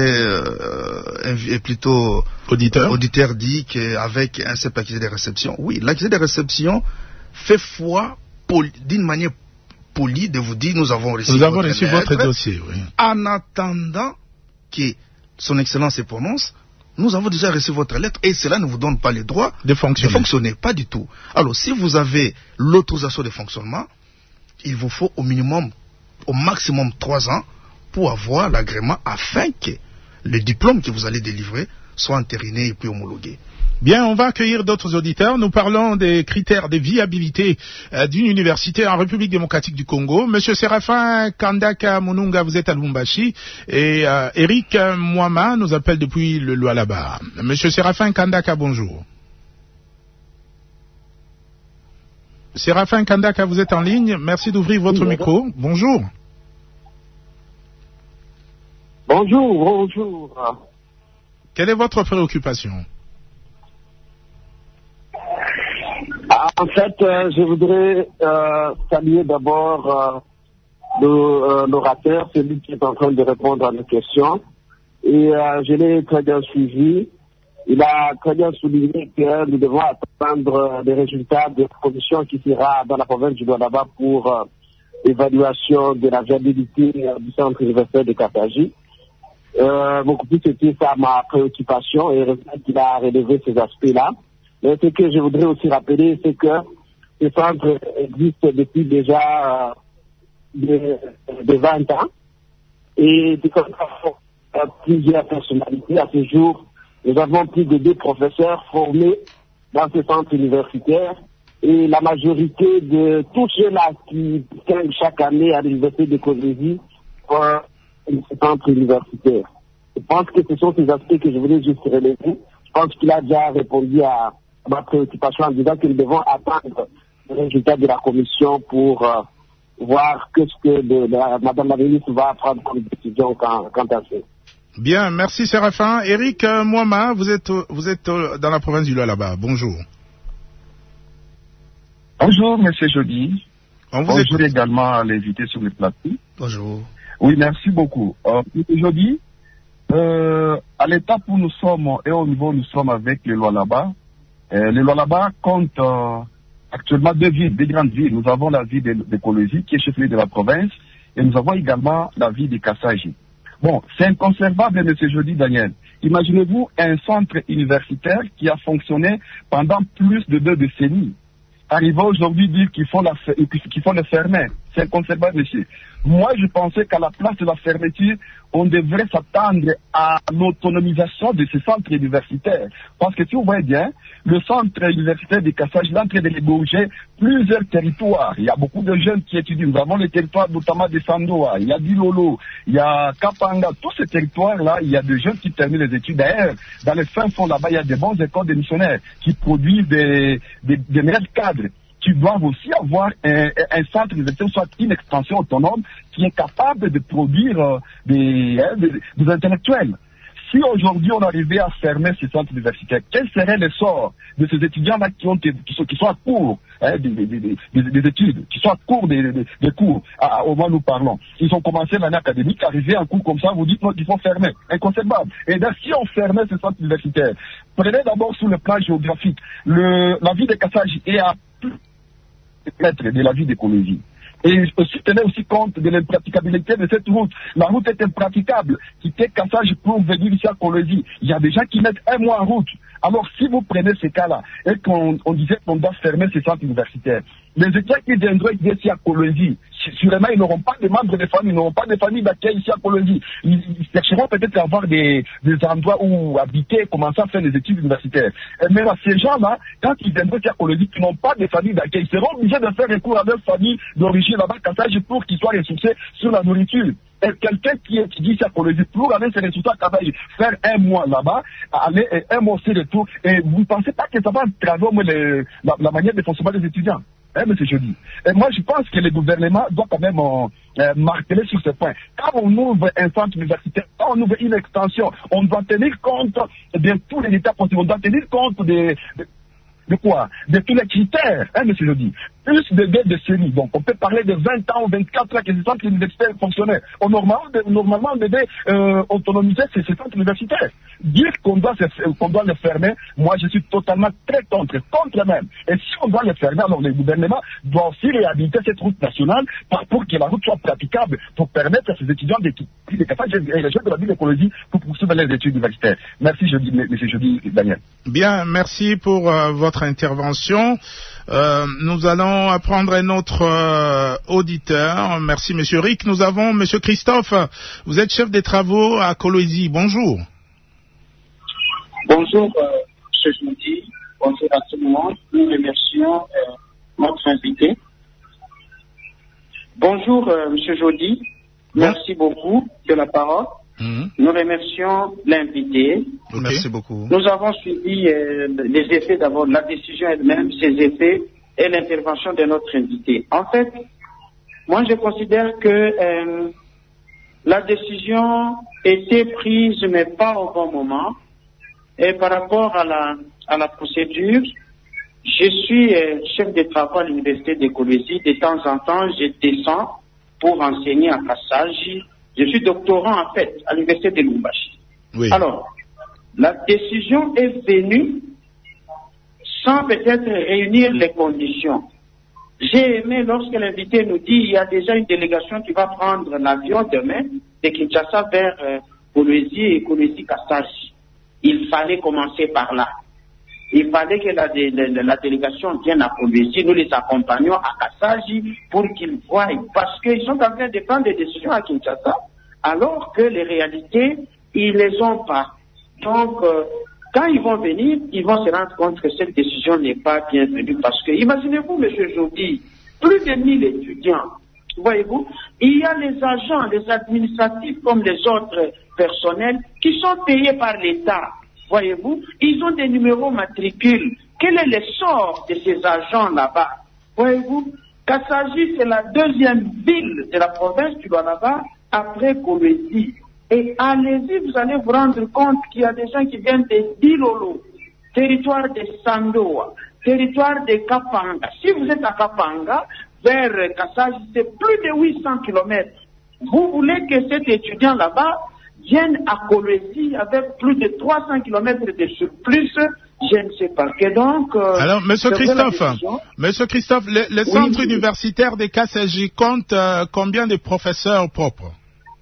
auditeur dit qu'avec un simple accusé de réception, oui, l'accusé de réception fait foi d'une manière polie de vous dire nous avons reçu votre dossier, oui. En attendant que son Excellence se prononce, nous avons déjà reçu votre lettre et cela ne vous donne pas le droit de fonctionner. Pas du tout. Alors, si vous avez l'autorisation de fonctionnement, il vous faut au maximum 3 ans pour avoir l'agrément afin que le diplôme que vous allez délivrer soit entériné et puis homologué. Bien, on va accueillir d'autres auditeurs. Nous parlons des critères de viabilité d'une université en République démocratique du Congo. Monsieur Séraphin Kandaka Mununga, vous êtes à Lubumbashi. Et Eric Mwama nous appelle depuis le Lualaba. Monsieur Séraphin Kandaka, bonjour. Séraphin Kandaka, vous êtes en ligne. Merci d'ouvrir votre micro. Bonjour. Bonjour. Quelle est votre préoccupation? En fait, je voudrais saluer d'abord l'orateur, celui qui est en train de répondre à nos questions. Et je l'ai très bien suivi. Il a très bien souligné que nous devons attendre les résultats de la commission qui sera dans la province du Lualaba pour l'évaluation de la viabilité du centre universitaire de Kataji. Beaucoup plus c'était ça ma préoccupation et qu'il a relevé ces aspects-là. Mais ce que je voudrais aussi rappeler, c'est que ce centre existe depuis déjà de 20 ans et plusieurs personnalités. À ce jour, nous avons plus de 2 professeurs formés dans ce centre universitaire et la majorité de tous ceux-là qui viennent chaque année à l'université de Kolwezi pour ce centre universitaire. Je pense que ce sont ces aspects que je voulais juste relever. Je pense qu'il a déjà répondu à ma préoccupation en disant que nous devons attendre le résultat de la commission pour voir ce que Madame la ministre va prendre comme décision quant à ça. Bien, merci Séraphin. Eric Mwama, vous êtes dans la province du Lualaba. Bonjour. Bonjour, monsieur Jody. Bonjour également à l'invité sur le plateau. Bonjour. Oui, merci beaucoup. Jody, à l'étape où nous sommes et au niveau où nous sommes avec le Lualaba, le Lualaba compte actuellement 2 villes, 2 grandes villes. Nous avons la ville de Kolwezi, qui est chef-lieu de la province, et nous avons également la ville de Kassaji. Bon, c'est inconcevable, M. Jody Daniel. Imaginez-vous un centre universitaire qui a fonctionné pendant plus de 2 décennies. Arriver aujourd'hui dire qu'il faut le fermer. C'est inconcevable, monsieur. Moi, je pensais qu'à la place de la fermeture, on devrait s'attendre à l'autonomisation de ce centre universitaire. Parce que si vous voyez bien, le centre universitaire de Kassaji est en train de déboucher plusieurs territoires. Il y a beaucoup de jeunes qui étudient. Nous avons le territoire notamment de Sandoa, il y a Dilolo, il y a Kapanga. Tous ces territoires-là, il y a des jeunes qui terminent les études. D'ailleurs, dans les fins fonds là-bas, il y a des bonnes écoles de missionnaires qui produisent des meilleurs cadres, qui doivent aussi avoir un centre universitaire, soit une extension autonome, qui est capable de produire des intellectuels. Si aujourd'hui on arrivait à fermer ces centres universitaires, quel serait le sort de ces étudiants-là qui sont à court des études, qui sont à court des cours au moment où nous parlons? Ils ont commencé l'année académique, arrivé à un cours comme ça, vous dites non, qu'il faut fermer. Inconcevable. Et donc, si on fermait ces centres universitaires, prenez d'abord sur le plan géographique, la ville de Kassaji est à plus de la ville de Kolwezi. Et aussi tenez aussi compte de l'impraticabilité de cette route. La route est impraticable. Quitter Kassaji pour venir ici à Kolwezi, il y a des gens qui mettent 1 mois en route. Alors si vous prenez ces cas-là et qu'on disait qu'on doit fermer ces centres universitaires, les étudiants qui viendraient ici à Kolwezi, sûrement ils n'auront pas de membres de famille, ils n'auront pas de famille d'accueil ici à Kolwezi. Ils chercheront peut-être à avoir des endroits où habiter, commencer à faire des études universitaires. Mais là, ces gens-là, quand ils viendraient ici à Kolwezi, qui n'ont pas de famille d'accueil, ils seront obligés de faire recours à leur famille d'origine là-bas, Kassaji, pour qu'ils soient ressourcés sur la nourriture. Et quelqu'un qui étudie ici à Kolwezi, pour aller se ressourcer à Kassaji, faire 1 mois là-bas, aller 1 mois aussi retour, et vous ne pensez pas que ça va entraver la manière de fonctionnement des étudiants? Monsieur Jody. Et moi, je pense que le gouvernement doit quand même marteler sur ce point. Quand on ouvre un centre universitaire, quand on ouvre une extension, on doit tenir compte de tous les états possibles. On doit tenir compte de quoi? De tous les critères, monsieur Jody. C'est juste des décennies. Donc, on peut parler de 20 ans ou 24 ans que ces centres universitaires fonctionnaient. Normalement, on devait autonomiser ces centres universitaires. Dire qu'on doit les fermer, moi, je suis totalement très contre même. Et si on doit les fermer, alors le gouvernement doit aussi réhabiliter cette route nationale pour que la route soit praticable, pour permettre à ces étudiants de les jeunes de la ville d'écologie pour poursuivre les études universitaires. Merci, monsieur Jody Daniel. Bien, merci pour votre intervention. Nous allons apprendre un autre auditeur. Merci, monsieur Rick. Nous avons monsieur Christophe. Vous êtes chef des travaux à Kolwezi. Bonjour. Bonjour, monsieur Jody. Bonjour à tout le monde. Nous remercions notre invité. Bonjour, monsieur Jody. Merci beaucoup de la parole. Nous remercions l'invité. Okay. Merci beaucoup. Nous avons suivi les effets d'abord, la décision elle-même, ses effets et l'intervention de notre invité. En fait, moi je considère que la décision était prise mais pas au bon moment. Et par rapport à la procédure, je suis chef de travaux à l'université de Kolwezi. De temps en temps, je descends pour enseigner à Kassaji. Je suis doctorant en fait à l'université de Lubumbashi. Oui. Alors, la décision est venue sans peut-être réunir les conditions. J'ai aimé lorsque l'invité nous dit il y a déjà une délégation qui va prendre l'avion demain de Kinshasa vers Kolwezi et Kolwezi-Kassaji. Il fallait commencer par là. Il fallait que la délégation vienne à Kolwezi, nous les accompagnons à Kassaji pour qu'ils voient, parce qu'ils sont en train de prendre des décisions à Kinshasa, alors que les réalités, ils les ont pas. Donc, quand ils vont venir, ils vont se rendre compte que cette décision n'est pas bienvenue, parce que, imaginez-vous, monsieur Jody, plus de 1000 étudiants, voyez-vous, il y a les agents, les administratifs comme les autres personnels qui sont payés par l'État. Voyez-vous, ils ont des numéros matricules. Quel est le sort de ces agents là-bas? Voyez-vous, Kassaji, c'est la deuxième ville de la province du Lualaba après Kolwezi. Et allez-y, vous allez vous rendre compte qu'il y a des gens qui viennent de Dilolo, territoire de Sandoa, territoire de Kapanga. Si vous êtes à Kapanga, vers Kassaji, c'est plus de 800 km. Vous voulez que cet étudiant là-bas viennent à Kolwezi avec plus de 300 km de surplus, je ne sais pas. Que donc, alors, monsieur Christophe, le centre universitaire de Kassaji compte combien de professeurs propres?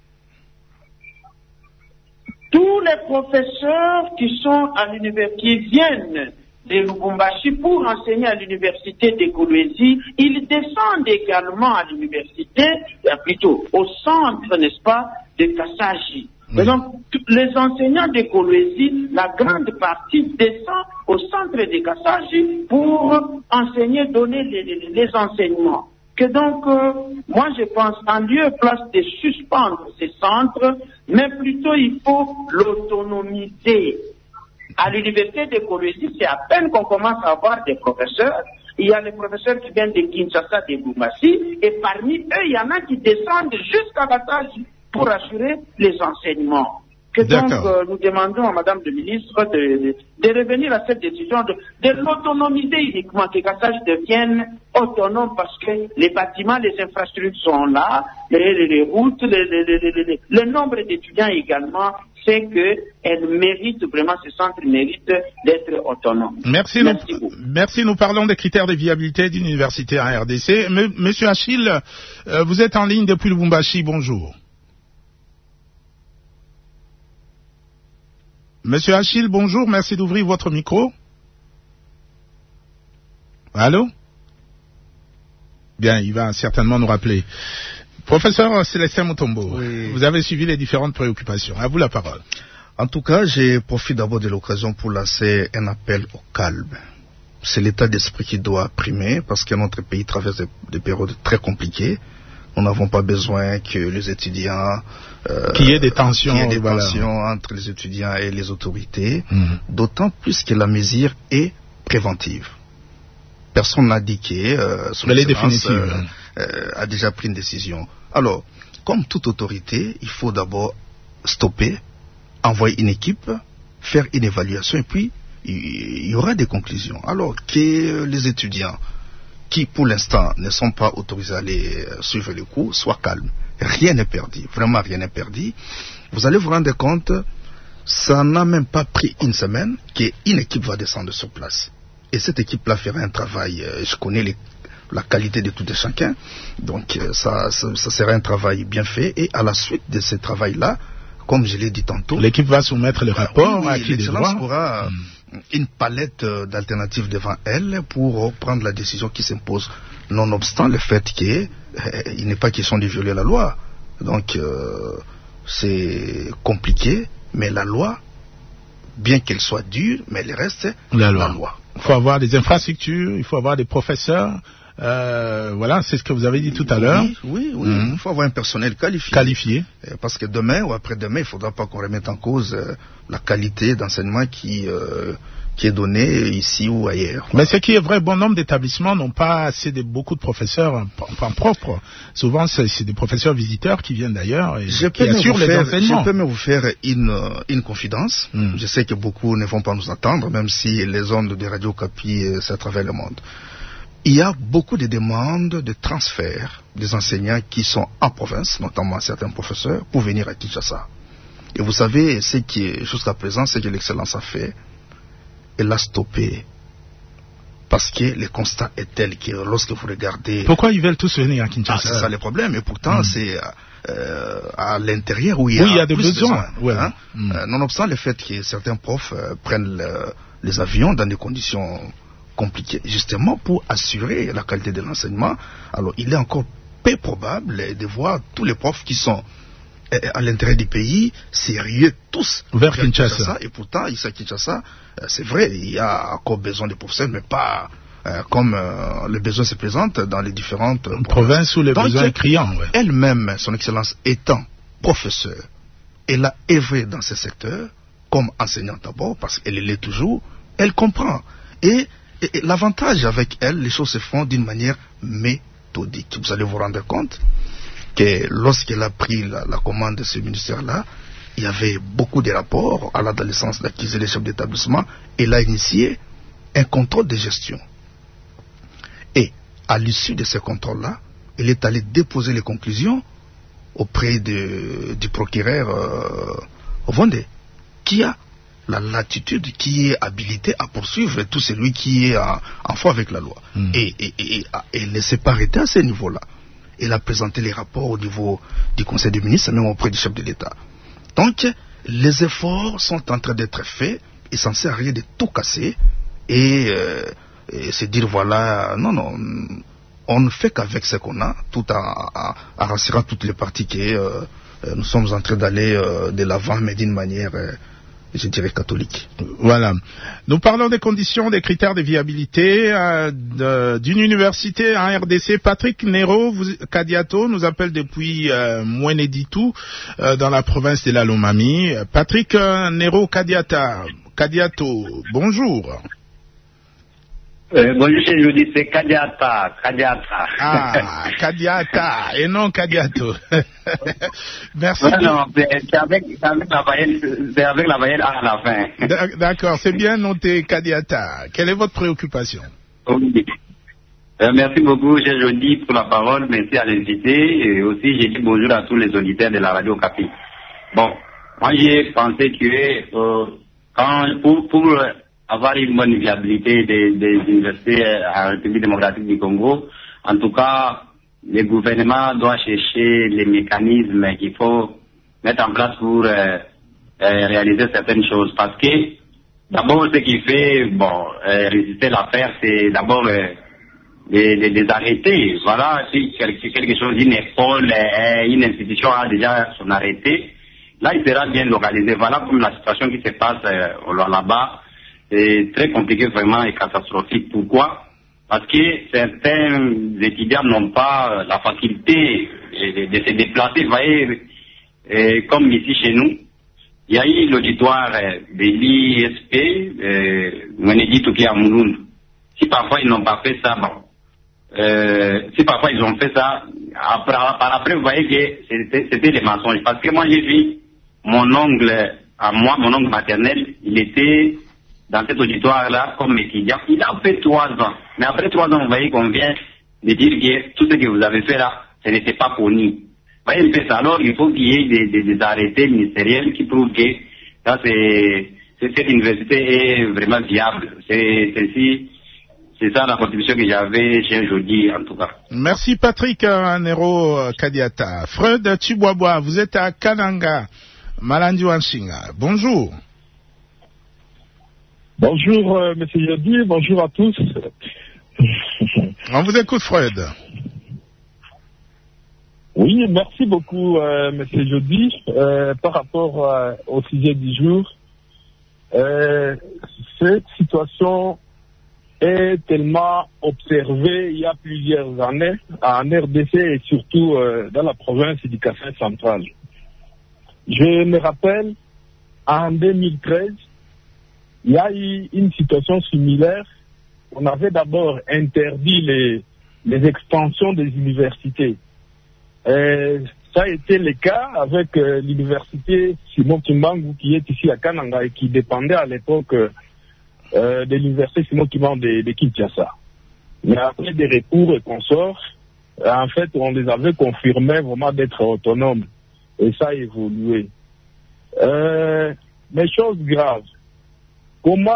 Tous les professeurs qui sont à l'université, qui viennent de Lubumbashi pour enseigner à l'université de Kolwezi, ils descendent également à l'université, plutôt au centre, n'est-ce pas, de Kassaji. Et donc, les enseignants de Kolwezi, la grande partie descend au centre de Kassaji pour enseigner, donner les enseignements. Que donc, moi je pense, en lieu et place de suspendre ces centres, mais plutôt il faut l'autonomiser. À l'université de Kolwezi, c'est à peine qu'on commence à avoir des professeurs. Il y a les professeurs qui viennent de Kinshasa, de Lubumbashi, et parmi eux, il y en a qui descendent jusqu'à Kassaji pour assurer les enseignements. Que donc, nous demandons à Madame le ministre de revenir à cette décision, de l'autonomiser uniquement, que Kassaji devienne autonome, parce que les bâtiments, les infrastructures sont là, les routes, le nombre d'étudiants également, c'est qu'elle mérite vraiment, ce centre mérite d'être autonome. Merci, nous parlons des critères de viabilité d'une université en RDC. Monsieur Achille, vous êtes en ligne depuis Lubumbashi, bonjour. Monsieur Achille, bonjour, merci d'ouvrir votre micro. Allô? Bien, il va certainement nous rappeler. Professeur Célestin Mutombo, vous avez suivi les différentes préoccupations. À vous la parole. En tout cas, je profite d'abord de l'occasion pour lancer un appel au calme. C'est l'état d'esprit qui doit primer, parce que notre pays traverse des périodes très compliquées. Nous n'avons pas besoin que les étudiants... qu'il y ait des tensions, entre les étudiants et les autorités, d'autant plus que la mesure est préventive. Personne n'a dit que son excellence a déjà pris une décision. Alors, comme toute autorité, il faut d'abord stopper, envoyer une équipe, faire une évaluation, et puis il y aura des conclusions. Alors que les étudiants qui pour l'instant ne sont pas autorisés à aller suivre les cours, soient calmes. Rien n'est perdu, vraiment rien n'est perdu. Vous allez vous rendre compte, ça n'a même pas pris une semaine qu'une équipe va descendre sur place. Et cette équipe-là fera un travail, je connais la qualité de tout et chacun, donc ça sera un travail bien fait. Et à la suite de ce travail-là, comme je l'ai dit tantôt, l'équipe va soumettre le rapport à qui l'excellence aura une palette d'alternatives devant elle pour prendre la décision qui s'impose, nonobstant le fait qu'il n'est pas question de violer la loi. Donc c'est compliqué, mais la loi, bien qu'elle soit dure, mais elle reste la loi. Il faut avoir des infrastructures, il faut avoir des professeurs. Voilà, c'est ce que vous avez dit tout à l'heure. Oui. Il faut avoir un personnel qualifié. Parce que demain ou après-demain, il ne faudra pas qu'on remette en cause la qualité d'enseignement qui est donné ici ou ailleurs. Mais ce qui est vrai, bon nombre d'établissements n'ont pas assez beaucoup de professeurs en propre. Souvent, c'est des professeurs visiteurs qui viennent d'ailleurs et qui assurent les enseignements. Je peux même vous faire une confidence. Je sais que beaucoup ne vont pas nous entendre, même si les ondes de Radio Okapi, c'est à travers le monde. Il y a beaucoup de demandes de transfert des enseignants qui sont en province, notamment certains professeurs, pour venir à Kinshasa. Et vous savez, ce qui est jusqu'à présent, ce que l'excellence a fait, elle a stoppé. Parce que le constat est tel que lorsque vous regardez... Pourquoi ils veulent tous venir à Kinshasa? C'est ça le problème, et pourtant c'est à l'intérieur où il y a des besoins. Nonobstant le fait que certains profs prennent les avions dans des conditions compliquées, justement pour assurer la qualité de l'enseignement, alors il est encore peu probable de voir tous les profs qui sont à l'intérieur du pays, sérieux tous vers Kinshasa. Et pourtant, ici à Kinshasa, c'est vrai, il y a encore besoin de professeurs, mais pas comme le besoin se présente dans les différentes provinces où les besoins sont criants. Elle-même, son excellence étant professeure, elle a œuvré dans ce secteur comme enseignante d'abord, parce qu'elle l'est toujours, elle comprend. Et l'avantage avec elle, les choses se font d'une manière méthodique. Vous allez vous rendre compte que lorsqu'elle a pris la commande de ce ministère-là, il y avait beaucoup de rapports à l'adolescence d'accuser les chefs d'établissement. Elle a initié un contrôle de gestion. Et à l'issue de ce contrôle-là, elle est allée déposer les conclusions auprès du procureur Vendée, qui a la latitude, qui est habilité à poursuivre tout celui qui est en foi avec la loi. Et elle ne s'est pas arrêtée à ce niveau-là. Elle a présenté les rapports au niveau du Conseil des ministres, même auprès du chef de l'État. Donc, les efforts sont en train d'être faits, et ça ne sert à rien de tout casser, et se dire, voilà, non, on ne fait qu'avec ce qu'on a, tout en rassurant toutes les parties que nous sommes en train d'aller de l'avant, mais d'une manière... je dirais catholique. Voilà. Nous parlons des conditions, des critères de viabilité d'une université en RDC. Patrick Nero Kadiato nous appelle depuis Mweneditu, dans la province de la Lomami. Patrick Nero Kadiato, bonjour. Bonjour, je dis c'est Kadiata. Ah, Kadiata, et non Kadiato. Merci. Non, c'est avec la voyelle A à la fin. D'accord, c'est bien noté, Kadiata. Quelle est votre préoccupation? Oui. Merci beaucoup, cher Jody, pour la parole. Merci à l'invité. Et aussi, j'ai dit bonjour à tous les auditeurs de la Radio Okapi. Bon, moi j'ai pensé que pour avoir une bonne viabilité des universités en République démocratique du Congo, en tout cas, le gouvernement doit chercher les mécanismes qu'il faut mettre en place pour réaliser certaines choses. Parce que, d'abord, ce qui fait résister l'affaire, c'est d'abord les arrêter. Voilà, si quelque chose, une école, une institution a déjà son arrêté, là, il sera bien localisé. Voilà comme la situation qui se passe là-bas. C'est très compliqué vraiment et catastrophique. Pourquoi? Parce que certains étudiants n'ont pas la faculté de se déplacer. Vous voyez, comme ici chez nous, il y a eu l'auditoire de l'ISP, Mweneditu qui est à Mouloun. Si parfois ils n'ont pas fait ça, si parfois ils ont fait ça, par après vous voyez que c'était des mensonges. Parce que moi j'ai vu mon oncle, à moi, mon oncle maternel, il était dans cet auditoire-là comme étudiant. Il a fait 3 ans. Mais après 3 ans, vous voyez qu'on vient de dire que tout ce que vous avez fait là, ce n'était pas connu. Vous voyez un peu ça. Alors, il faut qu'il y ait des arrêtés ministériels qui prouvent que ça, cette université est vraiment viable. C'est ça la contribution que j'avais chez Jody, en tout cas. Merci Patrick Nero Kadiata. Freud Chiboaboa, vous êtes à Kananga, Malandi Wanshinga. Bonjour. Bonjour, monsieur Jody, bonjour à tous. On vous écoute, Freud. Oui, merci beaucoup, monsieur Jody. Par rapport au sujet du jour, cette situation est tellement observée il y a plusieurs années en RDC et surtout dans la province du Kassai central. Je me rappelle, en 2013, il y a eu une situation similaire. On avait d'abord interdit les extensions des universités. Ça a été le cas avec l'université Simon Kimbangu qui est ici à Kananga et qui dépendait à l'époque de l'université Simon Kimbangu de Kinshasa. Mais après des recours et consorts, en fait, on les avait confirmés vraiment d'être autonomes. Et ça a évolué. Mais chose grave, comment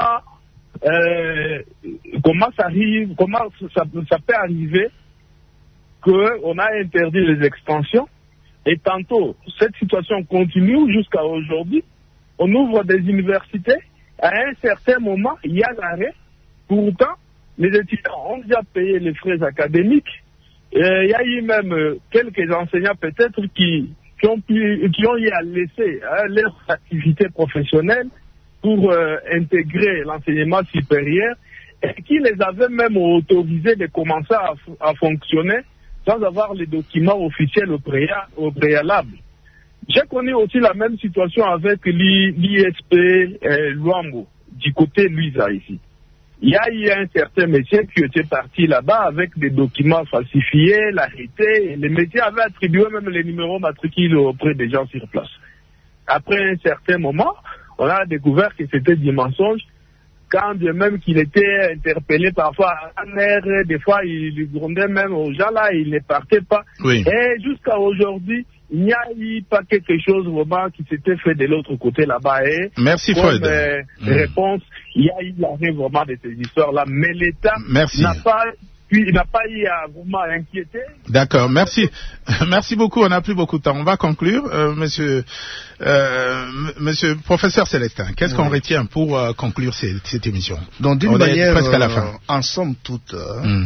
ça arrive, comment ça peut arriver qu'on a interdit les extensions et tantôt cette situation continue jusqu'à aujourd'hui. On ouvre des universités, à un certain moment il y a l'arrêt. Pourtant les étudiants ont déjà payé les frais académiques. Il y a eu même quelques enseignants peut-être qui ont eu à laisser leur activité professionnelle pour intégrer l'enseignement supérieur et qui les avaient même autorisés de commencer à fonctionner sans avoir les documents officiels au préalable. J'ai connu aussi la même situation avec l'ISP Luambo, du côté Luisa ici. Il y a eu un certain métier qui était parti là-bas avec des documents falsifiés, l'arrêté, et les métiers avaient attribué même les numéros matricules auprès des gens sur place. Après un certain moment, on a découvert que c'était du mensonge, quand bien même qu'il était interpellé parfois à un air, des fois il grondait même aux gens là, il ne partait pas. Oui. Et jusqu'à aujourd'hui, il n'y a eu pas quelque chose vraiment qui s'était fait de l'autre côté là-bas. Et merci comme, Freud. Réponse, il y a eu l'arrêt vraiment de ces histoires-là, mais l'État n'a pas eu à vraiment inquiéter. D'accord, merci. Merci beaucoup, on n'a plus beaucoup de temps. On va conclure. Monsieur professeur Célestin, qu'est-ce qu'on retient pour conclure cette émission? Donc d'une manière, presque à la fin. En somme toute,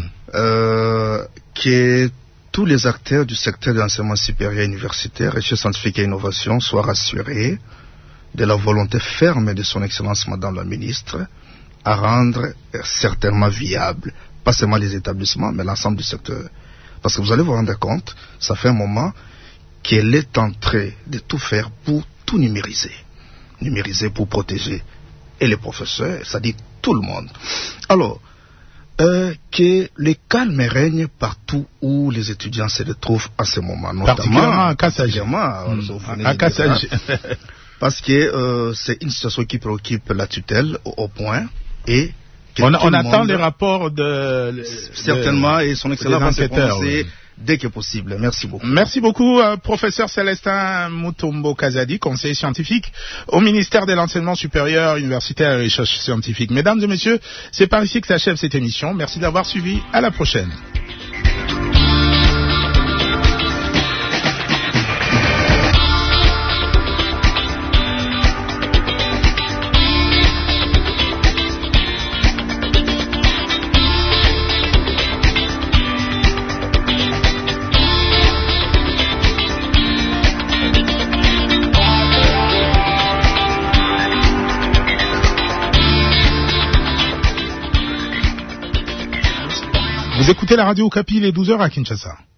que tous les acteurs du secteur de l'enseignement supérieur universitaire, recherche scientifique et innovation soient rassurés de la volonté ferme de son Excellence Madame la Ministre à rendre certainement viable pas seulement les établissements, mais l'ensemble du secteur. Parce que vous allez vous rendre compte, ça fait un moment qu'elle est en train de tout faire pour tout numériser. Numériser pour protéger et les professeurs, c'est-à-dire tout le monde. Alors, que le calme règne partout où les étudiants se retrouvent à ce moment. Particulièrement à Kassaji. À Kassaji. Parce que c'est une situation qui préoccupe la tutelle au point et on attend les rapports de certainement et son excellence va se prononcer dès que possible. Merci beaucoup. Merci beaucoup, professeur Célestin Mutombo Kazadi, conseiller scientifique au ministère de l'enseignement supérieur, universitaire et recherche scientifique. Mesdames et messieurs, c'est par ici que s'achève cette émission. Merci d'avoir suivi. À la prochaine. Vous écoutez la radio Okapi, il est 12h à Kinshasa.